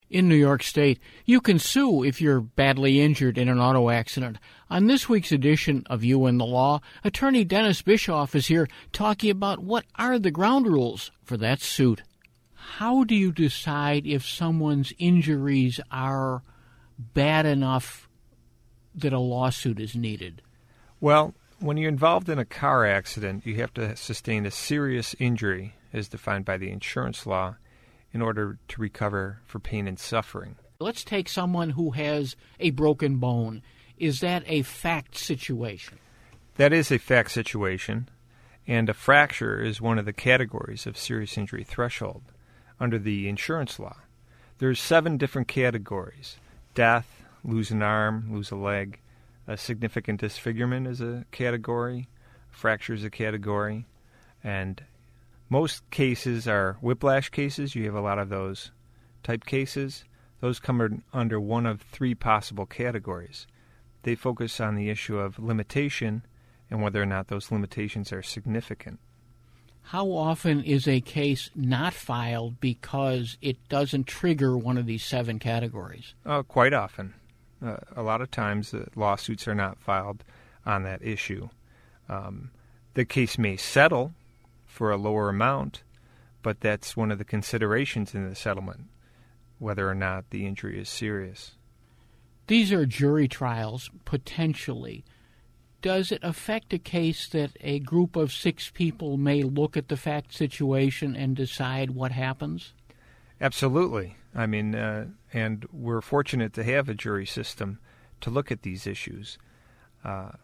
In New York State, you can sue if you're badly injured in an auto accident. On this week's edition of You and the Law, attorney Dennis Bischoff is here talking about what are the ground rules for that suit. How do you decide if someone's injuries are bad enough that a lawsuit is needed? Well, when you're involved in a car accident, you have to sustain a serious injury as defined by the insurance law in order to recover for pain and suffering. Let's take someone who has a broken bone. Is that a fact situation? That is a fact situation, and a fracture is one of the categories of serious injury threshold under the insurance law. There's 7 different categories: death, lose an arm, lose a leg, a significant disfigurement is a category, fracture is a category, and most cases are whiplash cases. You have a lot of those type cases. Those come under one of 3 possible categories. They focus on the issue of limitation and whether or not those limitations are significant. How often is a case not filed because it doesn't trigger one of these 7 categories? Quite often. A lot of times lawsuits are not filed on that issue. The case may settle for a lower amount, but that's one of the considerations in the settlement, whether or not the injury is serious. These are jury trials, potentially. Does it affect a case that a group of 6 people may look at the fact situation and decide what happens? Absolutely. I mean, and we're fortunate to have a jury system to look at these issues. But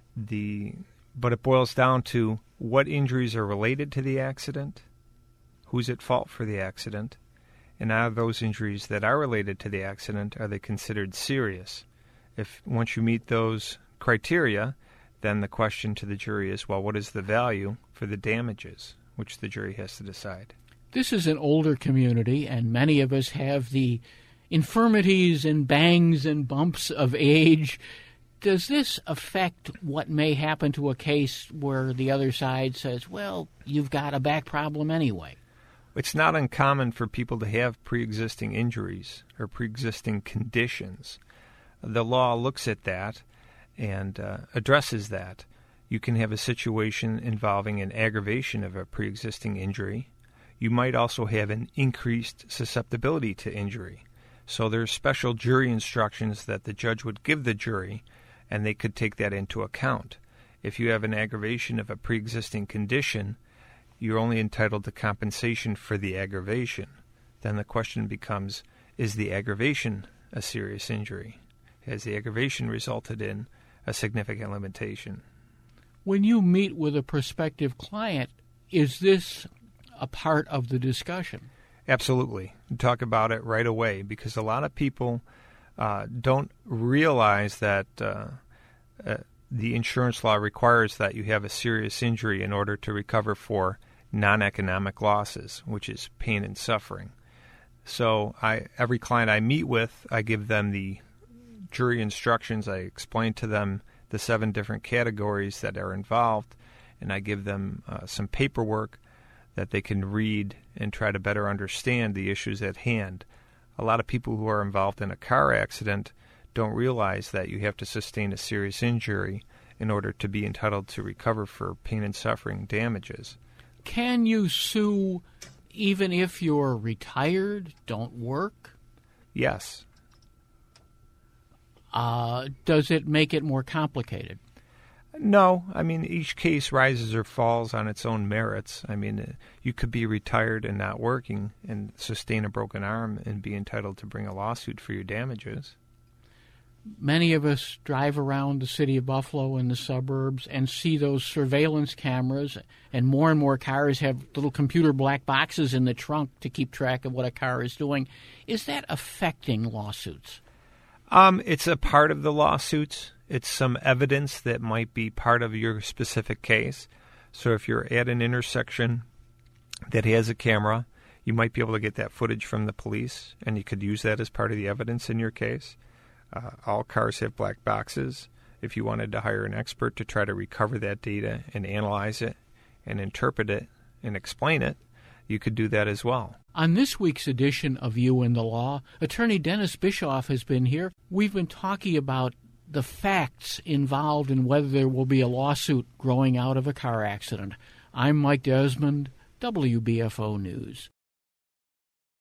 it boils down to what injuries are related to the accident, who's at fault for the accident, and out of those injuries that are related to the accident, are they considered serious? If once you meet those criteria, then the question to the jury is, well, what is the value for the damages, which the jury has to decide. This is an older community, and many of us have the infirmities and bangs and bumps of age. Does this affect what may happen to a case where the other side says, well, you've got a back problem anyway? It's not uncommon for people to have pre-existing injuries or pre-existing conditions. The law looks at that and addresses that. You can have a situation involving an aggravation of a pre-existing injury. You might also have an increased susceptibility to injury. So there's special jury instructions that the judge would give the jury, and they could take that into account. If you have an aggravation of a pre-existing condition, you're only entitled to compensation for the aggravation. Then the question becomes, is the aggravation a serious injury? Has the aggravation resulted in a significant limitation? When you meet with a prospective client, is this a part of the discussion? Absolutely. Talk about it right away, because a lot of people don't realize that the insurance law requires that you have a serious injury in order to recover for non-economic losses, which is pain and suffering. So every client I meet with, I give them the jury instructions. I explain to them the 7 different categories that are involved, and I give them some paperwork that they can read and try to better understand the issues at hand. A lot of people who are involved in a car accident don't realize that you have to sustain a serious injury in order to be entitled to recover for pain and suffering damages. Can you sue even if you're retired, don't work? Yes. Does it make it more complicated? No. I mean, each case rises or falls on its own merits. I mean, you could be retired and not working and sustain a broken arm and be entitled to bring a lawsuit for your damages. Many of us drive around the city of Buffalo and the suburbs and see those surveillance cameras, and more cars have little computer black boxes in the trunk to keep track of what a car is doing. Is that affecting lawsuits? It's a part of the lawsuits. It's some evidence that might be part of your specific case. So if you're at an intersection that has a camera, you might be able to get that footage from the police, and you could use that as part of the evidence in your case. All cars have black boxes. If you wanted to hire an expert to try to recover that data and analyze it and interpret it and explain it, you could do that as well. On this week's edition of You and the Law, Attorney Dennis Bischoff has been here. We've been talking about the facts involved in whether there will be a lawsuit growing out of a car accident. I'm Mike Desmond, WBFO News.